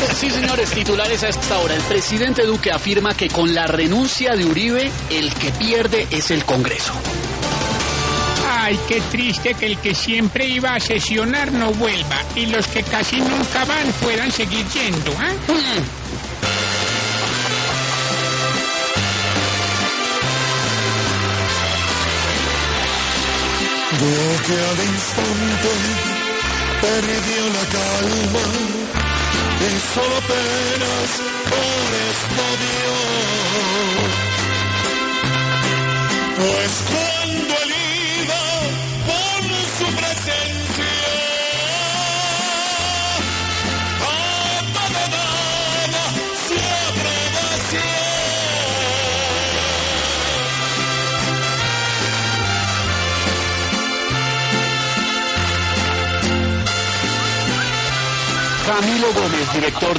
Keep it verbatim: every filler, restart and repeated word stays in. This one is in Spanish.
Sí, señores, titulares a esta hora. El presidente Duque afirma que con la renuncia de Uribe, el que pierde es el Congreso. Ay, qué triste que el que siempre iba a sesionar no vuelva y los que casi nunca van puedan seguir yendo, ¿ah? ¿eh? Mm. Duque al instante perdió la calma y solo apenas por esto dio. Pues cuando él iba por su presencia a todo daba su aprobación. Camilo Gómez, director